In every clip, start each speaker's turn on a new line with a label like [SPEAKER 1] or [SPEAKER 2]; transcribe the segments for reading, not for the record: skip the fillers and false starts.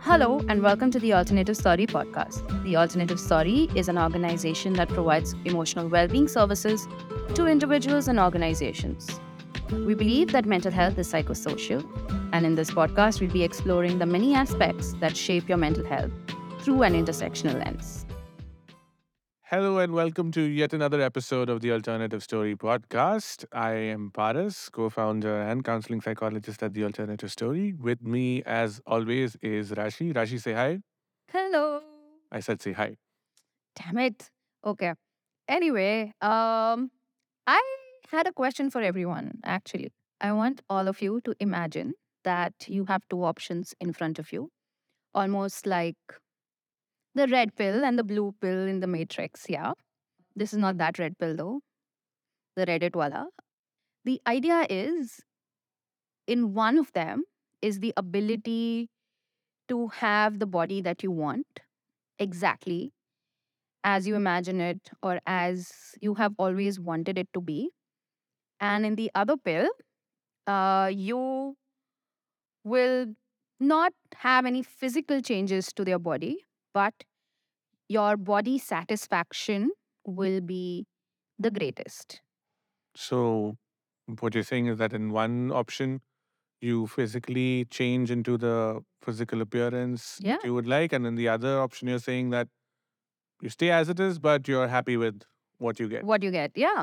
[SPEAKER 1] Hello, and welcome to the Alternative Story podcast. The Alternative Story is an organization that provides emotional well being services to individuals and organizations. We believe that mental health is psychosocial, and in this podcast, we'll be exploring the many aspects that shape your mental health through an intersectional lens.
[SPEAKER 2] Hello and welcome to yet another episode of the Alternative Story podcast. I am Paras, co founder and counseling psychologist at the Alternative Story. With me, as always, is Rashi. Rashi, say hi.
[SPEAKER 1] Hello.
[SPEAKER 2] I said say hi.
[SPEAKER 1] Damn it. Okay. Anyway, I had a question for everyone, actually. I want all of you to imagine that you have two options in front of you, almost like the red pill and the blue pill in the Matrix. Yeah. This is not that red pill, though, the Reddit wala. The idea is in one of them is the ability to have the body that you want exactly as you imagine it or as you have always wanted it to be. And in the other pill, you will not have any physical changes to their body, but your body satisfaction will be the greatest.
[SPEAKER 2] So, what you're saying is that in one option, you physically change into the physical appearance
[SPEAKER 1] Yeah.
[SPEAKER 2] that you would like. And in the other option, you're saying that you stay as it is, but you're happy with what you get.
[SPEAKER 1] What you get. Yeah.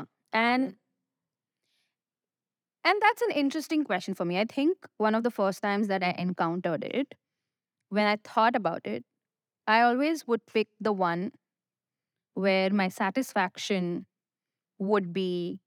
[SPEAKER 1] And that's an interesting question for me. I think one of the first times that I encountered it, when I thought about it, I always would pick the one where my satisfaction would be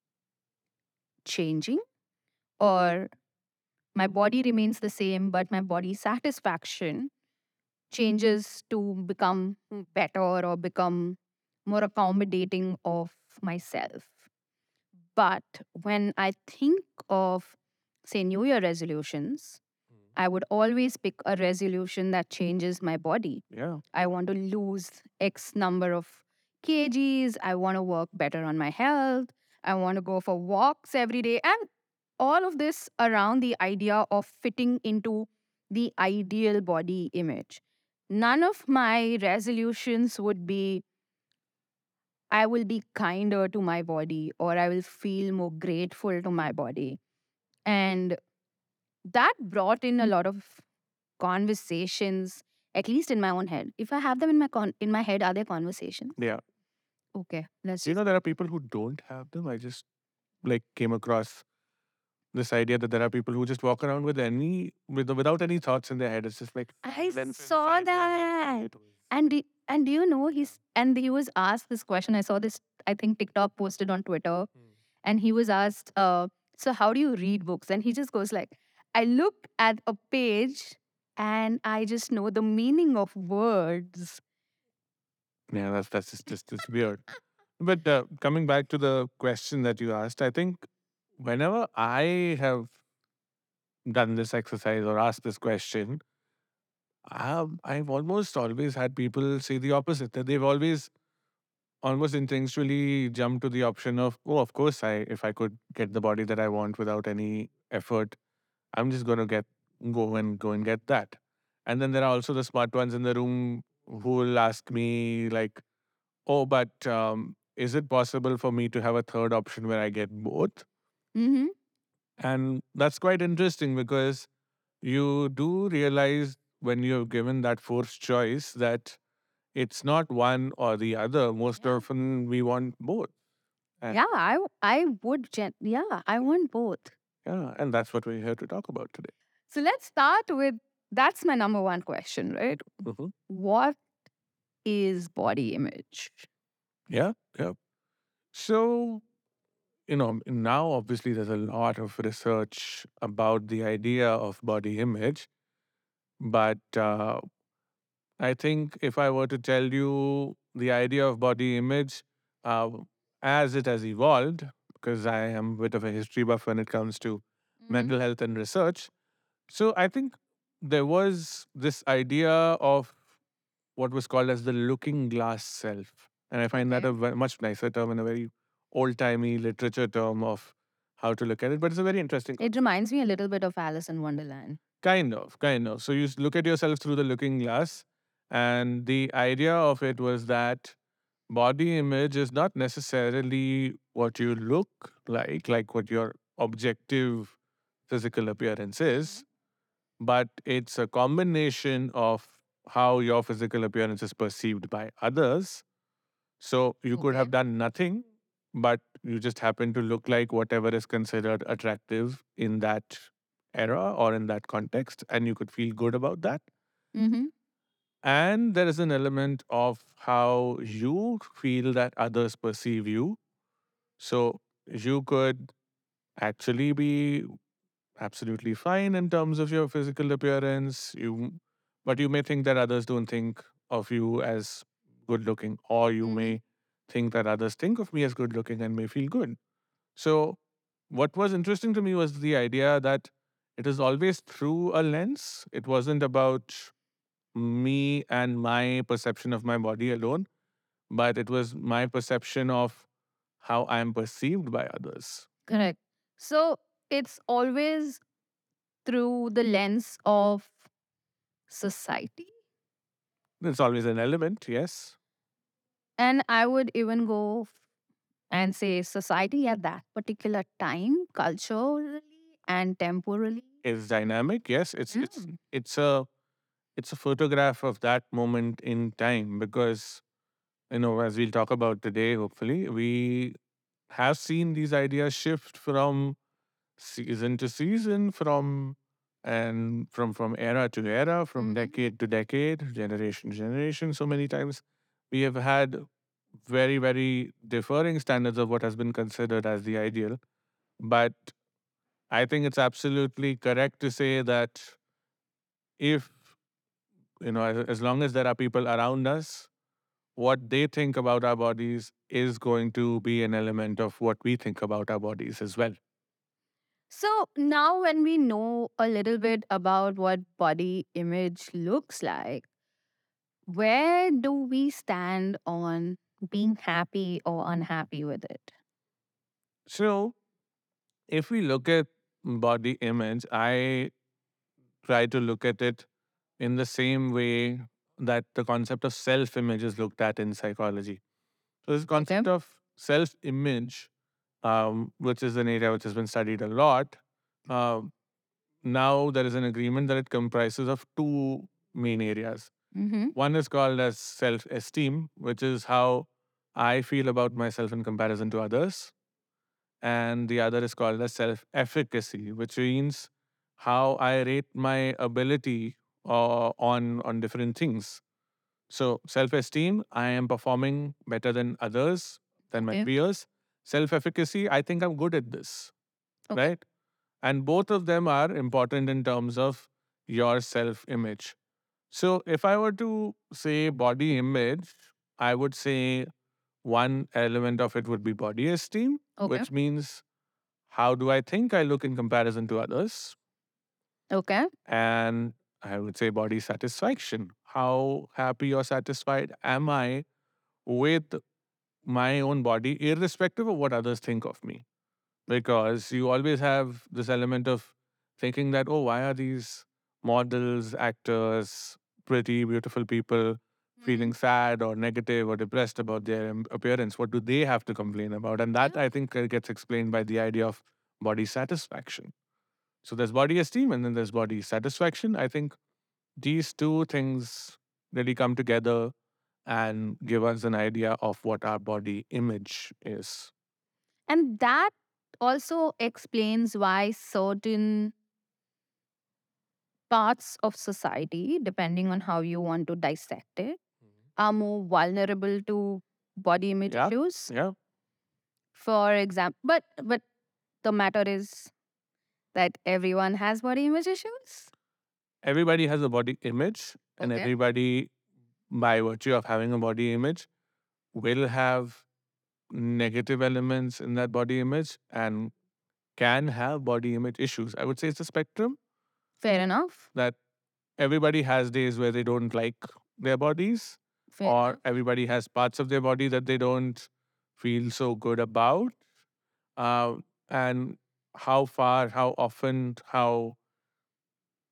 [SPEAKER 1] changing, or my body remains the same, but my body satisfaction changes to become better or become more accommodating of myself. But when I think of, say, New Year resolutions, I would always pick a resolution that changes my body.
[SPEAKER 2] Yeah.
[SPEAKER 1] I want to lose X number of kgs. I want to work better on my health. I want to go for walks every day. And all of this around the idea of fitting into the ideal body image. None of my resolutions would be, I will be kinder to my body or I will feel more grateful to my body. And that brought in a lot of conversations, at least in my own head. If I have them in in my head, are there conversations?
[SPEAKER 2] Yeah.
[SPEAKER 1] Okay, let's
[SPEAKER 2] You
[SPEAKER 1] just.
[SPEAKER 2] know, there are people who don't have them. I just came across this idea that there are people who just walk around without any thoughts in their head. It's just like
[SPEAKER 1] I
[SPEAKER 2] lens
[SPEAKER 1] saw
[SPEAKER 2] inside their head.
[SPEAKER 1] that.
[SPEAKER 2] It was
[SPEAKER 1] And do you know he was asked this question. I saw this, I think TikTok posted on Twitter, and he was asked, so how do you read books? And he just goes like, I look at a page and I just know the meaning of words.
[SPEAKER 2] yeah, that's just it's weird. But coming back to the question that you asked, I think whenever I have done this exercise or asked this question, I've almost always had people say the opposite. That they've always almost instinctually jumped to the option of, oh, of course, I if I could get the body that I want without any effort, I'm just going to go and get that. And then there are also the smart ones in the room who will ask me like, "Oh, but is it possible for me to have a third option where I get both?"
[SPEAKER 1] Mm-hmm.
[SPEAKER 2] And that's quite interesting because you do realize when you're given that forced choice that it's not one or the other. Most
[SPEAKER 1] Yeah.
[SPEAKER 2] often, we want both. And
[SPEAKER 1] Yeah, I would yeah, I want both.
[SPEAKER 2] yeah, and that's what we're here to talk about today.
[SPEAKER 1] So let's start with, that's my number one question, right?
[SPEAKER 2] Mhm.
[SPEAKER 1] What is body image?
[SPEAKER 2] Yeah, yeah. So now obviously there's a lot of research about the idea of body image, but I think if I were to tell you the idea of body image uh, as it has evolved, because I am a bit of a history buff when it comes to
[SPEAKER 1] Mm-hmm.
[SPEAKER 2] mental health and research, so I think there was this idea of what was called as the looking glass self. And I find that
[SPEAKER 1] Okay.
[SPEAKER 2] a much nicer term and a very old timey literature term of how to look at it. But it's a very interesting
[SPEAKER 1] It
[SPEAKER 2] concept.
[SPEAKER 1] reminds me a little bit of Alice in Wonderland.
[SPEAKER 2] Kind of, kind of. So you look at yourself through the looking glass, and the idea of it was that body image is not necessarily what you look like what your objective physical appearance
[SPEAKER 1] Mhm.
[SPEAKER 2] is, but it's a combination of how your physical appearance is perceived by others. So you could
[SPEAKER 1] Okay.
[SPEAKER 2] have done nothing, but you just happen to look like whatever is considered attractive in that era or in that context, and you could feel good about that.
[SPEAKER 1] Mm-hmm.
[SPEAKER 2] And there is an element of how you feel that others perceive you. So you could actually be absolutely fine in terms of your physical appearance. But you may think that others don't think of you as good looking, or you
[SPEAKER 1] Mm-hmm.
[SPEAKER 2] may think that others think of me as good looking and may feel good. So what was interesting to me was the idea that it is always through a lens. It wasn't about me and my perception of my body alone, but it was my perception of how I am perceived by others.
[SPEAKER 1] Correct. So it's always through the lens of society.
[SPEAKER 2] It's always an element, yes.
[SPEAKER 1] And I would even go and say society at that particular time, culturally and temporally.
[SPEAKER 2] It's dynamic, yes. It's it's
[SPEAKER 1] Mm.
[SPEAKER 2] it's a it's a photograph of that moment in time because as we'll talk about today, hopefully, we have seen these ideas shift from season to season, from era to era, from
[SPEAKER 1] Mhm.
[SPEAKER 2] decade to decade, generation to generation. So many times we have had very, very differing standards of what has been considered as the ideal. But I think it's absolutely correct to say that if, as long as there are people around us, what they think about our bodies is going to be an element of what we think about our bodies as well.
[SPEAKER 1] So now, when we know a little bit about what body image looks like, where do we stand on being happy or unhappy with it?
[SPEAKER 2] So, if we look at body image, I try to look at it in the same way that the concept of self image is looked at in psychology. So, this
[SPEAKER 1] Okay.
[SPEAKER 2] concept of self image, which is an area which has been studied a lot, um, now there is an agreement that it comprises of two main areas.
[SPEAKER 1] Mm-hmm.
[SPEAKER 2] One is called as self esteem, which is how I feel about myself in comparison to others. And the other is called as self efficacy, which means how I rate my ability on different things. So self esteem, I am performing better than others, than my
[SPEAKER 1] Okay.
[SPEAKER 2] peers. Self efficacy, I think I'm good at this,
[SPEAKER 1] Okay.
[SPEAKER 2] right? And both of them are important in terms of your self image. So if I were to say body image, I would say one element of it would be body esteem,
[SPEAKER 1] Okay.
[SPEAKER 2] which means how do I think I look in comparison to others?
[SPEAKER 1] Okay.
[SPEAKER 2] And I would say body satisfaction. How happy or satisfied am I with my own body, irrespective of what others think of me? Because you always have this element of thinking that, oh, why are these models, actors, pretty, beautiful people
[SPEAKER 1] Mm-hmm.
[SPEAKER 2] feeling sad or negative or depressed about their appearance? What do they have to complain about? And
[SPEAKER 1] Yeah.
[SPEAKER 2] that I think gets explained by the idea of body satisfaction. So there's body esteem and then there's body satisfaction. I think these two things really come together and give us an idea of what our body image is.
[SPEAKER 1] And that also explains why certain parts of society, depending on how you want to dissect it,
[SPEAKER 2] Mhm.
[SPEAKER 1] are more vulnerable to body image
[SPEAKER 2] Yeah,
[SPEAKER 1] issues.
[SPEAKER 2] yeah.
[SPEAKER 1] For example, but the matter is that everyone has body image issues.
[SPEAKER 2] Everybody has a body image, and
[SPEAKER 1] Okay.
[SPEAKER 2] everybody, by virtue of having a body image, will have negative elements in that body image and can have body image issues. I would say it's a spectrum
[SPEAKER 1] Fair enough.
[SPEAKER 2] that everybody has days where they don't like their bodies,
[SPEAKER 1] Fair
[SPEAKER 2] or
[SPEAKER 1] enough.
[SPEAKER 2] everybody has parts of their body that they don't feel so good about. And how far, how often, how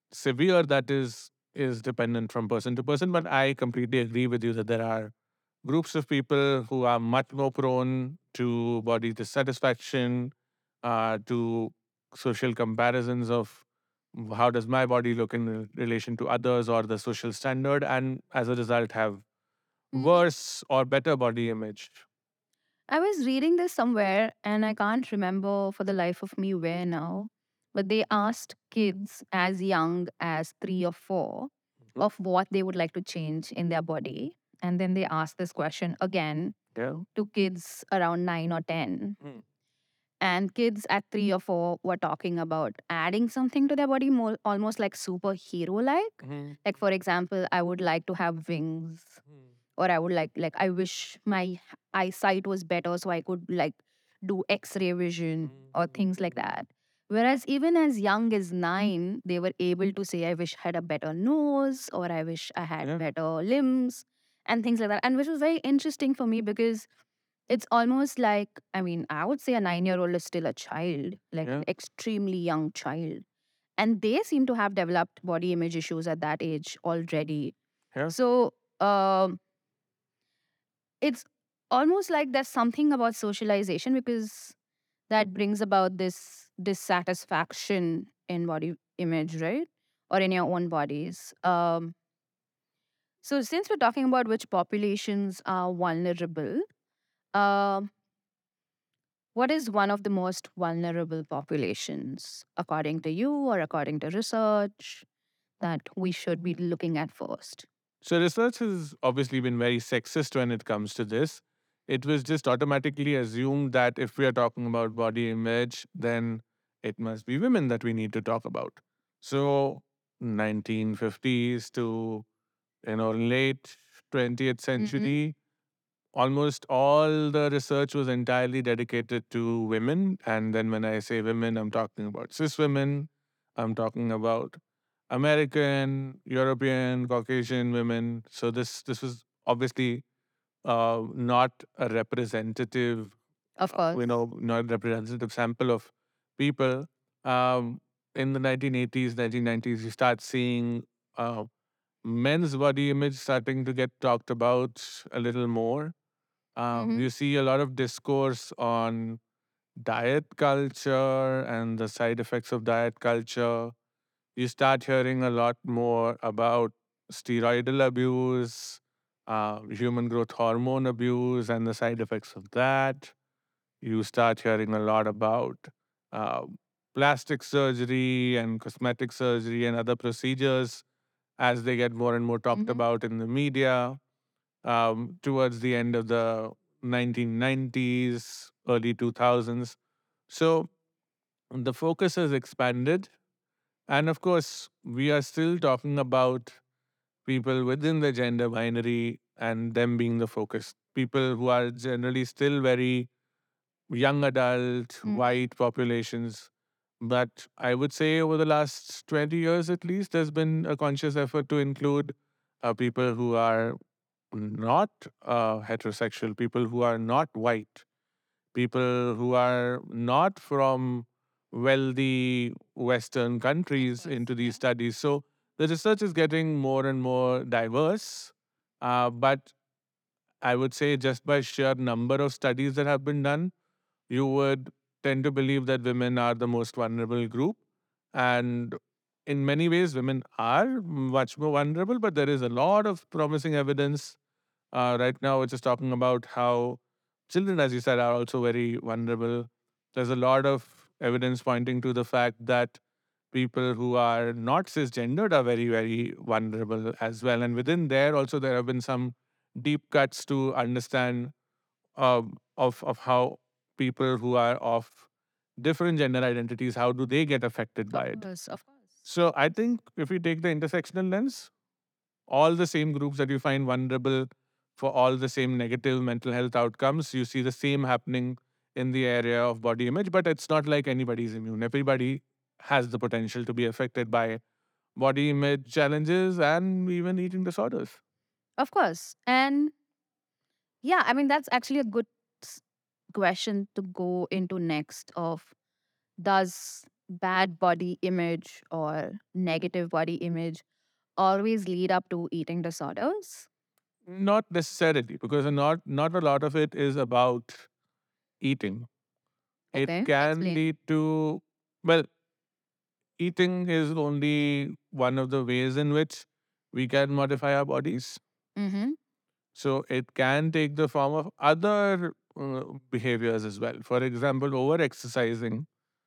[SPEAKER 2] severe that is dependent from person to person. But I completely agree with you that there are groups of people who are much more prone to body dissatisfaction, to social comparisons of how does my body look in relation to others or the social standard, and as a result have
[SPEAKER 1] Mhm.
[SPEAKER 2] worse or better body image.
[SPEAKER 1] I was reading this somewhere and I can't remember for the life of me where now, but they asked kids as young as 3 or 4
[SPEAKER 2] Mhm.
[SPEAKER 1] of what they would like to change in their body. And then they asked this question again
[SPEAKER 2] Yeah.
[SPEAKER 1] to kids around 9 or 10.
[SPEAKER 2] Mm.
[SPEAKER 1] And kids at 3 or 4 were talking about adding something to their body, more almost like superhero like.
[SPEAKER 2] Mhm.
[SPEAKER 1] Like, for example, I would like to have wings, or I would like I wish my eyesight was better so I could like do X-ray vision or things like that. Whereas even as young as 9, they were able to say, I wish I had a better nose or I wish I had
[SPEAKER 2] Yeah.
[SPEAKER 1] better limbs and things like that. And which was very interesting for me because it's almost like, I mean, I would say a 9-year-old is still a child, like
[SPEAKER 2] Yeah.
[SPEAKER 1] extremely young child. And they seem to have developed body image issues at that age already.
[SPEAKER 2] Yeah.
[SPEAKER 1] So it's almost like there's something about socialization because that brings about this dissatisfaction in body image, right? Or in your own bodies. So since we're talking about which populations are vulnerable, um, what is one of the most vulnerable populations, according to you or according to research, that we should be looking at first?
[SPEAKER 2] So research has obviously been very sexist when it comes to this. It was just automatically assumed that if we are talking about body image, then it must be women that we need to talk about. So 1950s to late 20th
[SPEAKER 1] Mm-hmm.
[SPEAKER 2] century, almost all the research was entirely dedicated to women. And then when I say women, I'm talking about cis women, I'm talking about American, European, Caucasian women. So this was obviously not a representative,
[SPEAKER 1] Of course.
[SPEAKER 2] not a representative sample of people. Um, in the 1980s, 1990s, you start seeing uh, men's body image starting to get talked about a little more.
[SPEAKER 1] Mm-hmm.
[SPEAKER 2] You see a lot of discourse on diet culture and the side effects of diet culture. You start hearing a lot more about steroidal abuse, human growth hormone abuse, and the side effects of that. You start hearing a lot about uh, plastic surgery and cosmetic surgery and other procedures as they get more and more talked
[SPEAKER 1] Mm-hmm.
[SPEAKER 2] about in the media towards the end of the 1990s, early 2000s. So the focus has expanded. And of course, we are still talking about people within the gender binary and them being the focus. People who are generally still very young adult,
[SPEAKER 1] Mm-hmm.
[SPEAKER 2] white populations. But I would say over the last 20 years at least, there's been a conscious effort to include people who are not heterosexual, people who are not white, people who are not from wealthy Western
[SPEAKER 1] Of
[SPEAKER 2] countries
[SPEAKER 1] course.
[SPEAKER 2] into these
[SPEAKER 1] Yeah.
[SPEAKER 2] studies. So the research is getting more and more diverse. But I would say just by sheer number of studies that have been done, you would tend to believe that women are the most vulnerable group. And in many ways, women are much more vulnerable, but there is a lot of promising evidence right now, which is talking about how children, as you said, are also very vulnerable. There's a lot of evidence pointing to the fact that people who are not cisgendered are very, very vulnerable as well. And within there, also, there have been some deep cuts to understand of how people who are of different gender identities, how do they get affected by
[SPEAKER 1] Of
[SPEAKER 2] it?
[SPEAKER 1] course. Of course.
[SPEAKER 2] So I think if we take the intersectional lens, all the same groups that you find vulnerable for all the same negative mental health outcomes, you see the same happening in the area of body image, but it's not like anybody's immune. Everybody has the potential to be affected by body image challenges and even eating disorders.
[SPEAKER 1] Of course. And yeah, I mean, that's actually a good s- question to go into next of, does bad body image or negative body image always lead up to eating disorders?
[SPEAKER 2] Not necessarily, because not a lot of it is about eating. It
[SPEAKER 1] Okay,
[SPEAKER 2] can
[SPEAKER 1] explain.
[SPEAKER 2] lead to, well, eating is only one of the ways in which we can modify our bodies.
[SPEAKER 1] Mm-hmm.
[SPEAKER 2] So it can take the form of other behaviors as well. For example, over exercising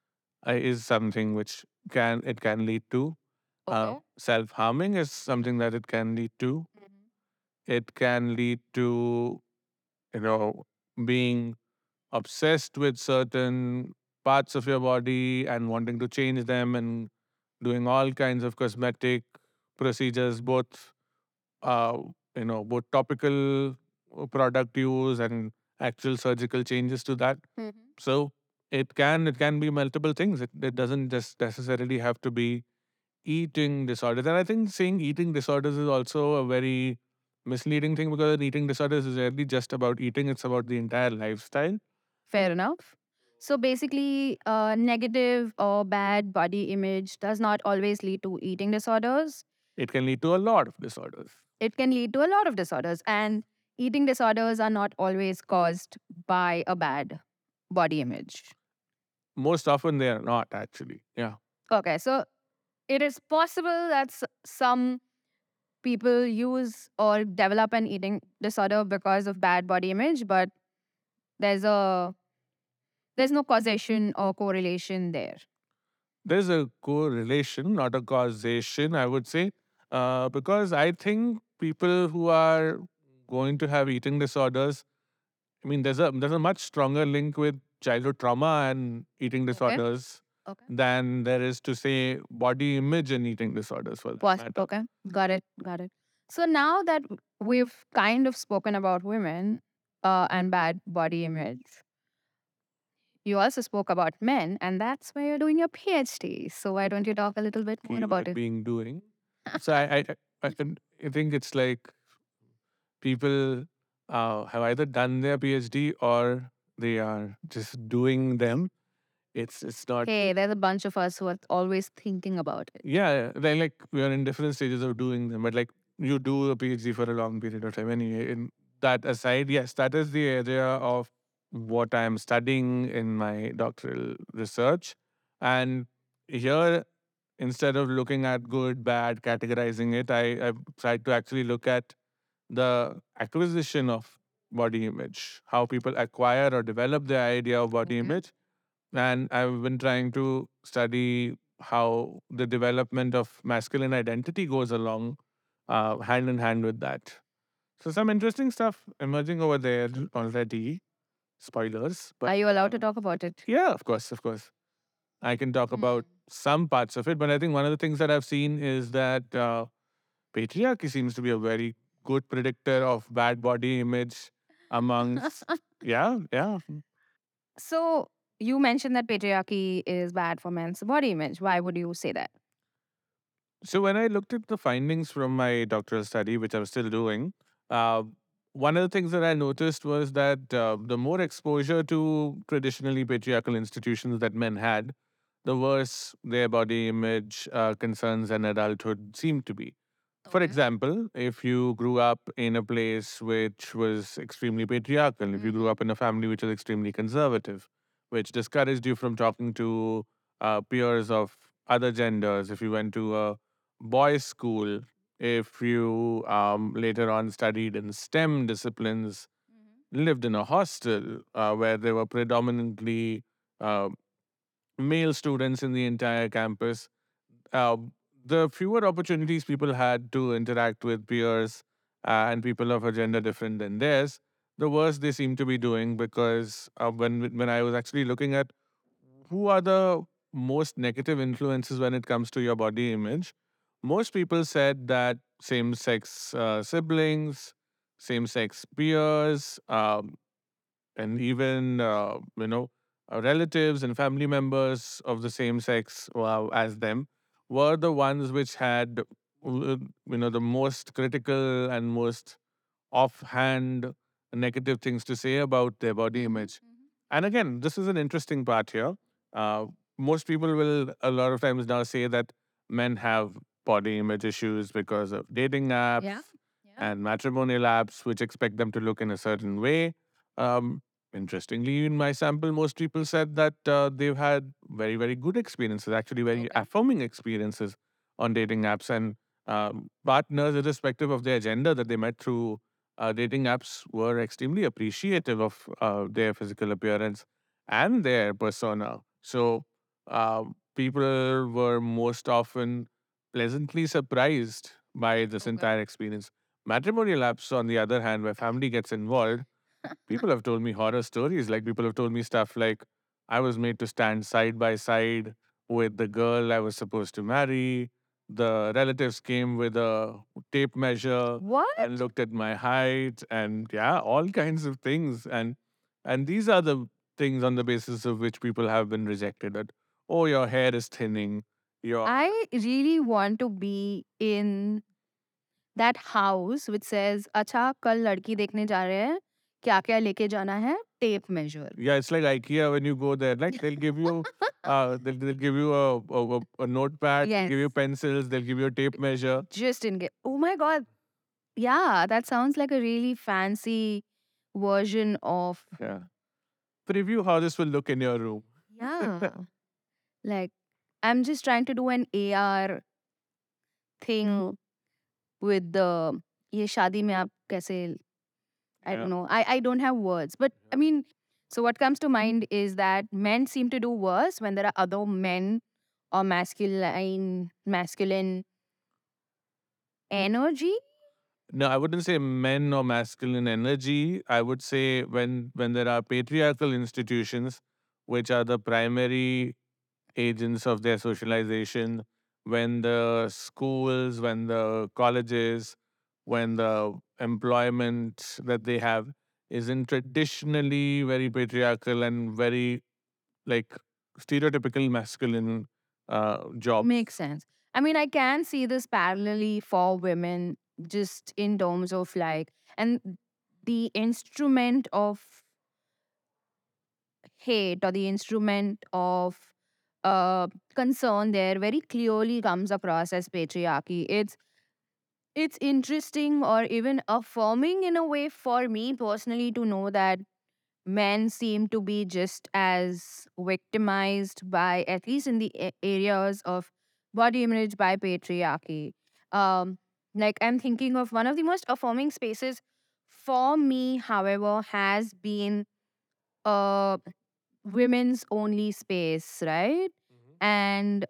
[SPEAKER 2] is something which can lead to.
[SPEAKER 1] Okay.
[SPEAKER 2] Self harming is something that it can lead to.
[SPEAKER 1] Mhm.
[SPEAKER 2] It can lead to, you know, being obsessed with certain parts of your body and wanting to change them and doing all kinds of cosmetic procedures, both uh, both topical product use and actual surgical changes to that.
[SPEAKER 1] Mhm.
[SPEAKER 2] So it can be multiple things. It doesn't just necessarily have to be eating disorders. And I think saying eating disorders is also a very misleading thing, because an eating disorders is rarely just about eating, it's about the entire lifestyle.
[SPEAKER 1] Fair enough. So basically, negative or bad body image does not always lead to eating disorders.
[SPEAKER 2] It can lead to a lot of disorders.
[SPEAKER 1] It can lead to a lot of disorders, and eating disorders are not always caused by a bad body image.
[SPEAKER 2] Most often they are not, actually. Yeah.
[SPEAKER 1] Okay, so it is possible that some people use or develop an eating disorder because of bad body image, but there's a there's no causation or correlation there.
[SPEAKER 2] There's a correlation, not a causation, I would say, because I think people who are going to have eating disorders, I mean, there's a much stronger link with childhood trauma and eating
[SPEAKER 1] Okay.
[SPEAKER 2] disorders
[SPEAKER 1] Okay.
[SPEAKER 2] than there is to say body image and eating disorders, for that matter.
[SPEAKER 1] Okay. Got it. Got it. So now that we've kind of spoken about women and bad body image, you also spoke about men, and that's where you're doing your PhD. So why don't you talk a little bit more about
[SPEAKER 2] Keyword
[SPEAKER 1] it?
[SPEAKER 2] being doing. So I think it's like people have either done their PhD or they are just doing them. It's not.
[SPEAKER 1] Hey, there's a bunch of us who are always thinking about it.
[SPEAKER 2] Yeah, they like we are in different stages of doing them, but like you do a PhD for a long period of time anyway. In that aside, yes, that is the area of what I am studying in my doctoral research. And here, instead of looking at good, bad, categorizing it, I've tried to actually look at the acquisition of body image, how people acquire or develop their idea of body
[SPEAKER 1] Okay.
[SPEAKER 2] image. And I've been trying to study how the development of masculine identity goes along hand in hand with that. So some interesting stuff emerging over there already. Spoilers, but
[SPEAKER 1] Are you allowed to talk about it?
[SPEAKER 2] yeah, of course, of course. I can talk about
[SPEAKER 1] Mm.
[SPEAKER 2] some parts of it, but I think one of the things that I've seen is that patriarchy seems to be a very good predictor of bad body image amongst. Yeah, yeah.
[SPEAKER 1] So you mentioned that patriarchy is bad for men's body image. Why would you say that?
[SPEAKER 2] So when I looked at the findings from my doctoral study, which I'm still doing, uh, one of the things that I noticed was that the more exposure to traditionally patriarchal institutions that men had, the worse their body image concerns and adulthood seemed to be. For
[SPEAKER 1] Okay.
[SPEAKER 2] example, if you grew up in a place which was extremely patriarchal, if you grew
[SPEAKER 1] Mm-hmm.
[SPEAKER 2] up in a family which was extremely conservative, which discouraged you from talking to peers of other genders, if you went to a boys' school, if you later on studied in STEM disciplines, lived in a hostel where there were predominantly uh, male students in the entire campus, uh, the fewer opportunities people had to interact with peers and people of a gender different than theirs, the worse they seem to be doing. Because when I was actually looking at who are the most negative influences when it comes to your body image, most people said that same sex siblings, same sex peers, and even relatives and family members of the same sex as them were the ones which had the most critical and most offhand negative things to say about their body
[SPEAKER 1] Mm-hmm.
[SPEAKER 2] image. And again, this is an interesting part here. most people will a lot of times now say that men have body image issues because of dating
[SPEAKER 1] Yeah.
[SPEAKER 2] apps
[SPEAKER 1] Yeah.
[SPEAKER 2] and matrimonial apps, which expect them to look in a certain way. Um, Interestingly, in my sample, most people said that they've had very, very good experiences, actually, very
[SPEAKER 1] Okay.
[SPEAKER 2] affirming experiences on dating apps and partners, irrespective of their gender that they met through dating apps, were extremely appreciative of their physical appearance and their persona. So people were most often pleasantly surprised by this
[SPEAKER 1] Okay.
[SPEAKER 2] entire experience. Matrimonial apps, on the other hand, where family gets involved, people have told me horror stories. Like people have told me stuff like, I was made to stand side by side with the girl I was supposed to marry. The relatives came with a tape measure and
[SPEAKER 1] What?
[SPEAKER 2] looked at my height and yeah, all kinds of things. And these are the things on the basis of which people have been rejected. That, oh, your hair is thinning. Your
[SPEAKER 1] I really want to be in that house which says, अच्छा कल लड़की देखने जा रहे हैं, क्या क्या लेके जाना है, tape measure.
[SPEAKER 2] Yeah, it's like IKEA when you go there. Like they'll give you, they'll give you a notepad, they'll
[SPEAKER 1] Yes,
[SPEAKER 2] give you pencils, they'll give you a tape measure.
[SPEAKER 1] just in case. Oh my god, yeah, that sounds like a really fancy version of,
[SPEAKER 2] Yeah, preview how this will look in your room.
[SPEAKER 1] yeah. Like I'm just trying to do an AR thing with the ये शादी में आप कैसे, I
[SPEAKER 2] Yeah,
[SPEAKER 1] don't know. I don't have words. But I
[SPEAKER 2] yeah.
[SPEAKER 1] mean, so what comes to mind is that men seem to do worse when there are other men or masculine energy.
[SPEAKER 2] No, I wouldn't say men or masculine energy. I would say when there are patriarchal institutions, which are the primary agents of their socialization, when the schools, when the colleges, when the employment that they have isn't traditionally very patriarchal and very like stereotypical masculine jobs.
[SPEAKER 1] Makes sense. I mean, I can see this parallelly for women just in terms of like, and the instrument of hate or the instrument of concern there very clearly comes across as patriarchy. It's interesting or even affirming in a way for me personally to know that men seem to be just as victimized by, at least in the areas of body image, by patriarchy. Um, like I'm thinking of one of the most affirming spaces for me, however, has been a women's only space, right?
[SPEAKER 2] Mhm.
[SPEAKER 1] And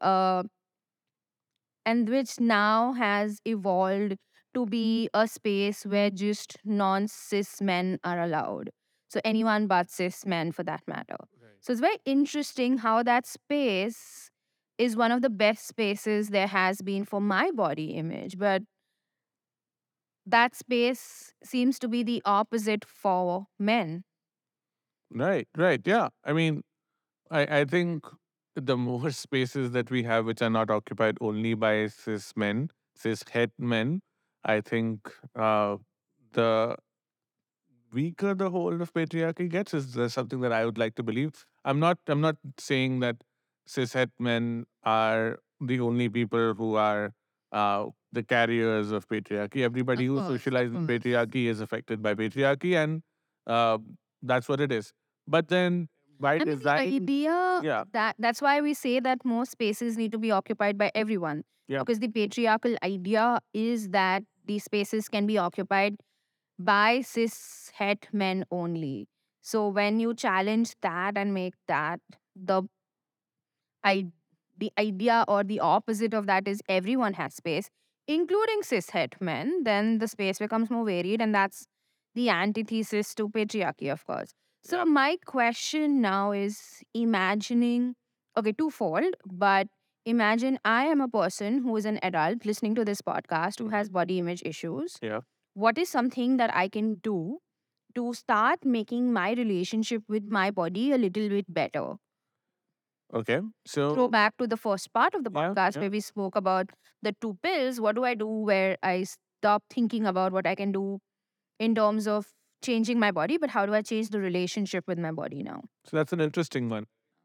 [SPEAKER 1] which now has evolved to be a space where just non cis men are allowed. So, anyone but cis men for that matter.
[SPEAKER 2] Right.
[SPEAKER 1] So, it's very interesting how that space is one of the best spaces there has been for my body image. But that space seems to be the opposite for men.
[SPEAKER 2] Right, right. Yeah. I mean, I think the more spaces that we have which are not occupied only by cis men, cis het men, I think the weaker the hold of patriarchy gets is something that I would like to believe. I'm not saying that cishet men are the only people who are the carriers of patriarchy. Everybody
[SPEAKER 1] Of
[SPEAKER 2] who
[SPEAKER 1] course, of
[SPEAKER 2] socializes with
[SPEAKER 1] course.
[SPEAKER 2] patriarchy is affected by patriarchy, and uh, that's what it is. But then by
[SPEAKER 1] I mean, the
[SPEAKER 2] design,
[SPEAKER 1] idea
[SPEAKER 2] yeah,
[SPEAKER 1] that's why we say that most spaces need to be occupied by everyone,
[SPEAKER 2] yeah,
[SPEAKER 1] because the patriarchal idea is that these spaces can be occupied by cis het men only. So when you challenge that and make that the I the idea or the opposite of that is everyone has space, including cis het men, then the space becomes more varied, and that's the antithesis to patriarchy, of course. So
[SPEAKER 2] yeah.
[SPEAKER 1] my question now is imagining, okay, twofold, but imagine I am a person who is an adult listening to this podcast who has
[SPEAKER 2] Mhm.
[SPEAKER 1] body image issues.
[SPEAKER 2] Yeah.
[SPEAKER 1] What is something that I can do to start making my relationship with my body a little bit better?
[SPEAKER 2] Okay.
[SPEAKER 1] Throw
[SPEAKER 2] So
[SPEAKER 1] back to the first part of the
[SPEAKER 2] yeah,
[SPEAKER 1] podcast
[SPEAKER 2] yeah.
[SPEAKER 1] where we spoke about the two pills. What do I do where I stop thinking about what I can do in terms of changing my body, but how do I change the relationship with my body now?
[SPEAKER 2] So that's an interesting one.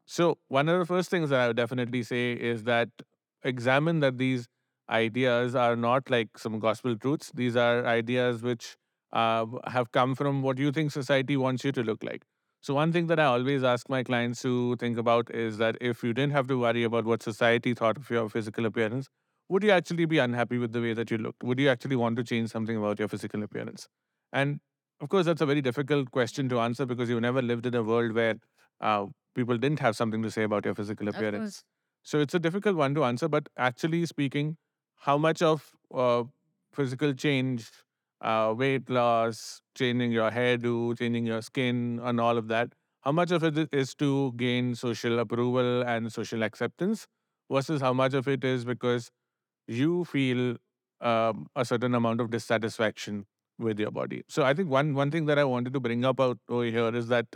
[SPEAKER 2] So one of the first things that I would definitely say is that examine that these ideas are not like some gospel truths. These are ideas which have come from what you think society wants you to look like. So one thing that I always ask my clients to think about is that if you didn't have to worry about what society thought of your physical appearance, would you actually be unhappy with the way that you looked? Would you actually want to change something about your physical appearance? And of course, that's a very difficult question to
[SPEAKER 1] Yeah,
[SPEAKER 2] answer because you've never lived in a world where uh, people didn't have something to say about your physical
[SPEAKER 1] of
[SPEAKER 2] appearance.
[SPEAKER 1] course.
[SPEAKER 2] So it's a difficult one to answer. But actually speaking, how much of physical change, weight loss, changing your hairdo, changing your skin, and all of that, how much of it is to gain social approval and social acceptance versus how much of it is because you feel a certain amount of dissatisfaction with your body. So I think one thing that I wanted to bring up out over here is that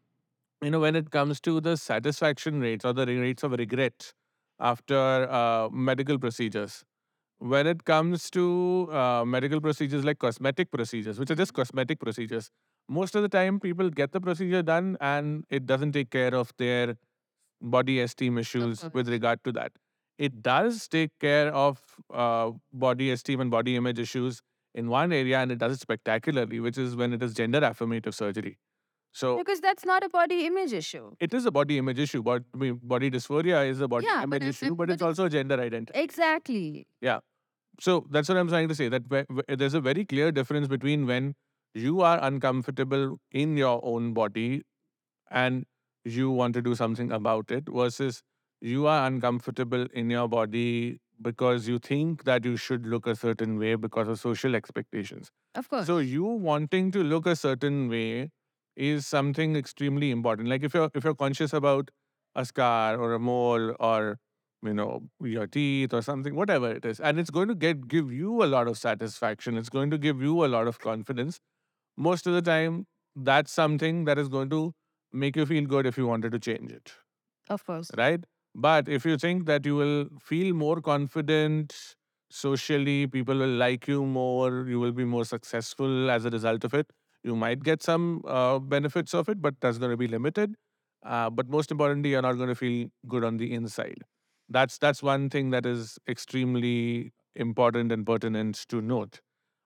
[SPEAKER 2] when it comes to the satisfaction rates or the rates of regret after medical procedures, when it comes to medical procedures like cosmetic procedures, which are just
[SPEAKER 1] Mhm.
[SPEAKER 2] cosmetic procedures, most of the time people get the procedure done and it doesn't take care of their body esteem
[SPEAKER 1] Of
[SPEAKER 2] issues with
[SPEAKER 1] course.
[SPEAKER 2] regard to that. It does take care of body esteem and body image issues in one area, and it does it spectacularly, which is when it is gender affirmative surgery. So
[SPEAKER 1] Because that's not a body image issue.
[SPEAKER 2] it is a body image issue, but I mean, body dysphoria is a body
[SPEAKER 1] Yeah,
[SPEAKER 2] image issue, but it's also a gender identity.
[SPEAKER 1] exactly.
[SPEAKER 2] Yeah. So that's what I'm trying to say. That there's a very clear difference between when you are uncomfortable in your own body and you want to do something about it versus you are uncomfortable in your body because you think that you should look a certain way because of social expectations.
[SPEAKER 1] Of
[SPEAKER 2] So
[SPEAKER 1] course.
[SPEAKER 2] you wanting to look a certain way is something extremely important. Like if you're conscious about a scar or a mole or your teeth or something, whatever it is, and it's going to give you a lot of satisfaction. It's going to give you a lot of confidence. Most of the time, that's something that is going to make you feel good if you wanted to change it,
[SPEAKER 1] Of course.
[SPEAKER 2] right? But if you think that you will feel more confident socially, people will like you more, you will be more successful as a result of it. You might get some benefits of it, but that's going to be limited. But most importantly, you're not going to feel good on the inside. That's one thing that is extremely important and pertinent to note.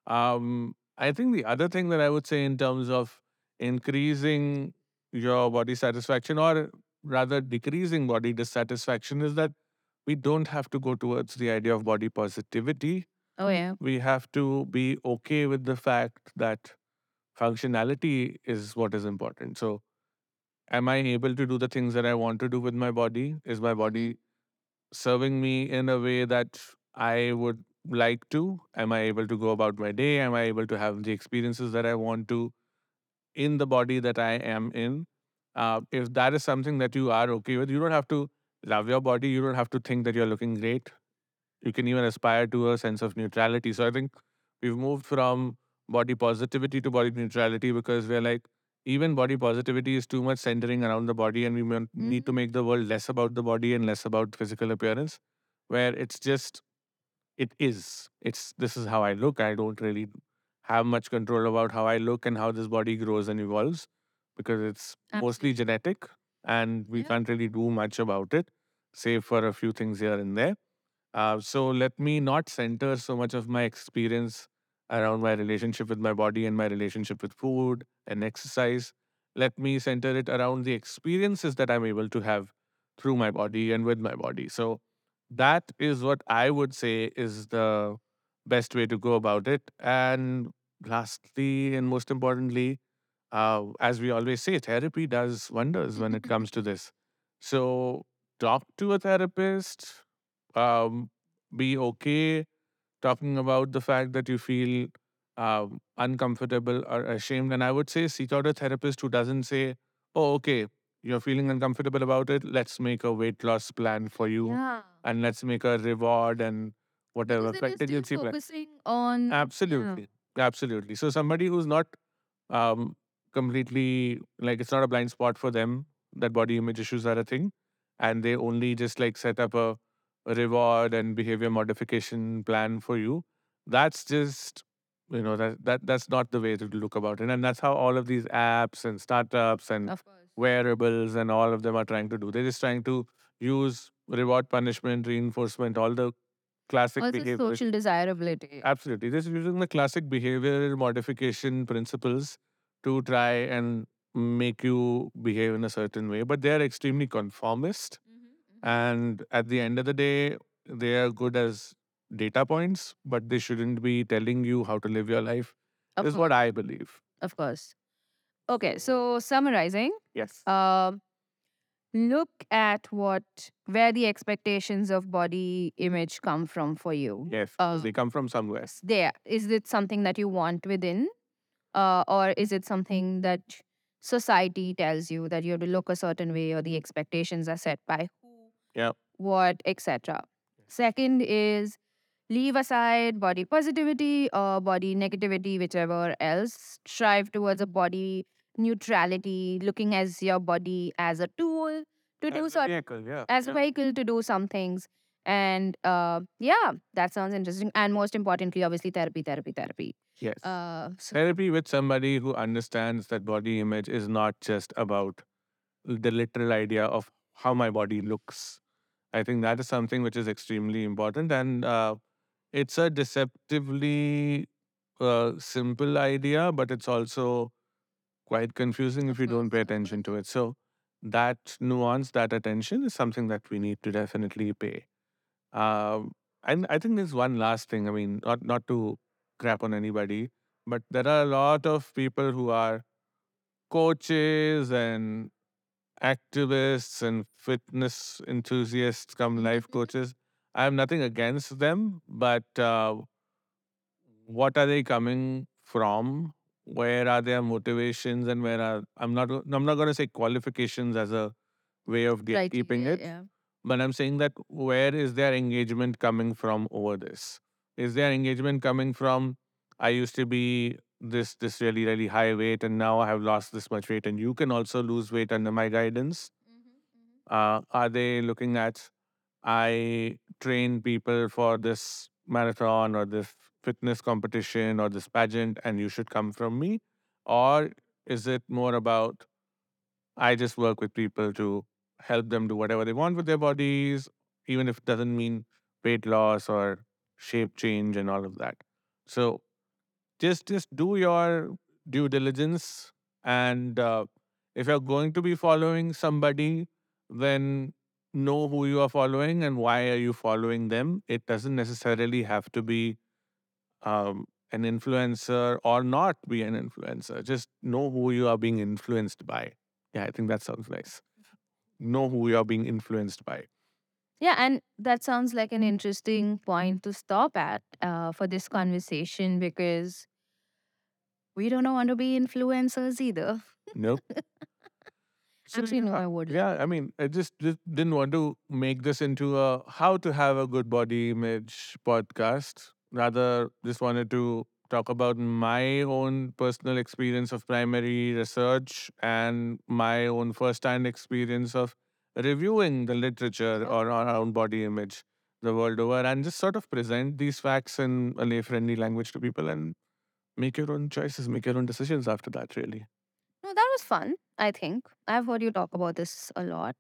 [SPEAKER 2] I think the other thing that I would say in terms of increasing your body satisfaction or rather decreasing body dissatisfaction is that we don't have to go towards the idea of body positivity.
[SPEAKER 1] Oh, yeah.
[SPEAKER 2] We have to be okay with the fact that functionality is what is important. So, am I able to do the things that I want to do with my body? Is my
[SPEAKER 1] Hmm.
[SPEAKER 2] body serving me in a way that I would like to? Am I able to go about my day? Am I able to have the experiences that I want to in the body that I am in? If that is something that you are okay with, you don't have to love your body. You don't have to think that you're looking great. You can even aspire to a sense of neutrality. So I think we've moved from body positivity to body neutrality because we're like, even body positivity is too much centering around the body, and need to
[SPEAKER 1] Hmm.
[SPEAKER 2] make the world less about the body and less about physical appearance, where it's just it is. It's this is how I look. I don't really have much control about how I look and how this body grows and evolves because it's mostly
[SPEAKER 1] Absolutely.
[SPEAKER 2] genetic and we
[SPEAKER 1] Yeah.
[SPEAKER 2] can't really do much about it, save for a few things here and there. So let me not center so much of my experience around my relationship with my body and my relationship with food and exercise. Let me center it around the experiences that I'm able to have through my body and with my body. So that is what I would say is the best way to go about it. And lastly, and most importantly, as we always say, therapy does wonders when it comes to this. So talk to a therapist, be okay talking about the fact that you feel uncomfortable or ashamed. And I would say seek out a therapist who doesn't say, oh, okay, you're feeling uncomfortable about it. Let's make a weight loss plan for you
[SPEAKER 1] Yeah.
[SPEAKER 2] and let's make a reward and
[SPEAKER 1] Because
[SPEAKER 2] whatever
[SPEAKER 1] then you're still
[SPEAKER 2] contingency plan.
[SPEAKER 1] focusing on, yeah.
[SPEAKER 2] Absolutely. Absolutely. So somebody who's not um, completely like it's not a blind spot for them that body image issues are a thing and they only just like set up a reward and behavior modification plan for you. That's just that's not the way to look about it, and that's how all of these apps and startups and
[SPEAKER 1] Of course.
[SPEAKER 2] wearables and all of them are trying to do. They're just trying to use reward, punishment, reinforcement, all the classic
[SPEAKER 1] Also,
[SPEAKER 2] behavior.
[SPEAKER 1] social desirability.
[SPEAKER 2] Absolutely. This is using the classic behavioral modification principles to try and make you behave in a certain way, but they are extremely conformist. And at the end of the day, they are good as data points, but they shouldn't be telling you how to live your life,
[SPEAKER 1] Of
[SPEAKER 2] is what
[SPEAKER 1] course.
[SPEAKER 2] I believe.
[SPEAKER 1] Of course. Okay, so summarizing,
[SPEAKER 2] Yes.
[SPEAKER 1] look at where the expectations of body image come from for you.
[SPEAKER 2] Yes. They come from somewhere.
[SPEAKER 1] There, is it something that you want within, or is it something that society tells you that you have to look a certain way, or the expectations are set by
[SPEAKER 2] Yeah.
[SPEAKER 1] what, etc. Second is leave aside body positivity or body negativity, whichever else. Strive towards a body neutrality, looking as your body as a tool to do
[SPEAKER 2] As a
[SPEAKER 1] certain,
[SPEAKER 2] vehicle, yeah.
[SPEAKER 1] as a
[SPEAKER 2] Yeah.
[SPEAKER 1] vehicle to do some things. And yeah, that sounds interesting. And most importantly, obviously, therapy.
[SPEAKER 2] Yes.
[SPEAKER 1] So
[SPEAKER 2] Therapy with somebody who understands that body image is not just about the literal idea of how my body looks. I think that is something which is extremely important. And it's a deceptively simple idea, but it's also quite confusing if
[SPEAKER 1] of
[SPEAKER 2] you
[SPEAKER 1] course,
[SPEAKER 2] don't pay
[SPEAKER 1] of course.
[SPEAKER 2] attention to it. So, that nuance, that attention is something that we need to definitely pay. And I think there's one last thing. I mean, not to crap on anybody, but there are a lot of people who are coaches and activists and fitness enthusiasts come life coaches. I have nothing against them, but what are they coming from? Where are their motivations, and where are I'm not going to say qualifications as a way of gatekeeping
[SPEAKER 1] Yeah,
[SPEAKER 2] it,
[SPEAKER 1] yeah.
[SPEAKER 2] but I'm saying that where is their engagement coming from over this? Is their engagement coming from, I used to be this really really high weight and now I have lost this much weight and you can also lose weight under my guidance? Are they looking at, I train people for this marathon or this fitness competition or this pageant and you should come from me? Or is it more about, I just work with people to help them do whatever they want with their bodies, even if it doesn't mean weight loss or shape change and all of that. So just do your due diligence, and if you're going to be following somebody, then know who you are following and why are you following them. It doesn't necessarily have to be an influencer or not be an influencer. Just know who you are being influenced by. Yeah, I think that sounds nice. Know who you are being influenced by.
[SPEAKER 1] Yeah, and that sounds like an interesting point to stop at for this conversation, because we don't want to be influencers either.
[SPEAKER 2] Nope. So
[SPEAKER 1] Actually, no,
[SPEAKER 2] yeah,
[SPEAKER 1] I would.
[SPEAKER 2] yeah. I mean, I just didn't want to make this into a how to have a good body image podcast. Rather, just wanted to talk about my own personal experience of primary research and my own first-hand experience of reviewing the literature
[SPEAKER 1] Sure.
[SPEAKER 2] or around body image the world over, and just sort of present these facts in a lay-friendly language to people and make your own choices, make your own decisions after that. Really.
[SPEAKER 1] No, that was fun, I think. I've heard you talk about this a lot.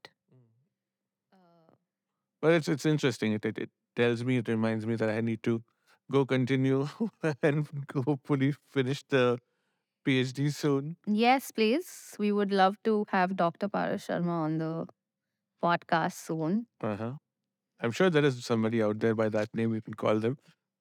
[SPEAKER 1] Uh,
[SPEAKER 2] But it's interesting. It tells me, it reminds me that I need to go continue and hopefully finish the PhD soon.
[SPEAKER 1] yes, please. We would love to have Dr. Paras Sharma on the podcast soon.
[SPEAKER 2] Uh-huh. I'm sure there is somebody out there by that name we can call them.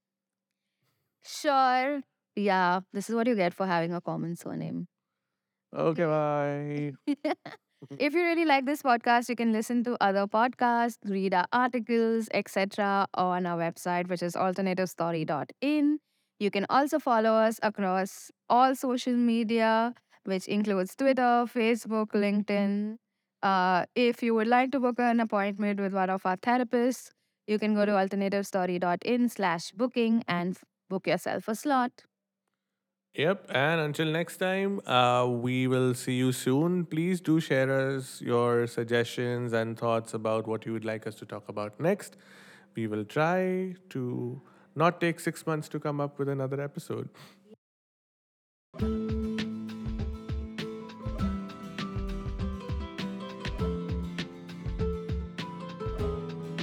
[SPEAKER 1] Sure. Yeah, this is what you get for having a common surname.
[SPEAKER 2] Okay, bye.
[SPEAKER 1] If you really like this podcast, you can listen to other podcasts, read our articles, etc. on our website, which is alternativestory.in. You can also follow us across all social media, which includes Twitter, Facebook, LinkedIn. If you would like to book an appointment with one of our therapists, you can go to alternativestory.in/booking and book yourself a slot.
[SPEAKER 2] Yep. And until next time, we will see you soon. Please do share us your suggestions and thoughts about what you would like us to talk about next. We will try to not take 6 months to come up with another episode.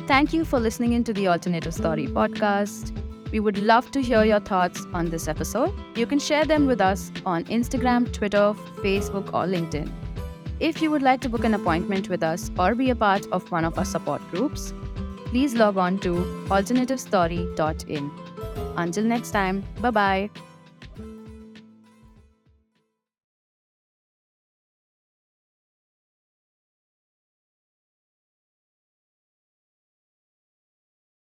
[SPEAKER 1] Thank you for listening into the Alternative Story podcast. We would love to hear your thoughts on this episode. You can share them with us on Instagram, Twitter, Facebook, or LinkedIn. If you would like to book an appointment with us or be a part of one of our support groups, please log on to alternativestory.in. Until next time, bye bye.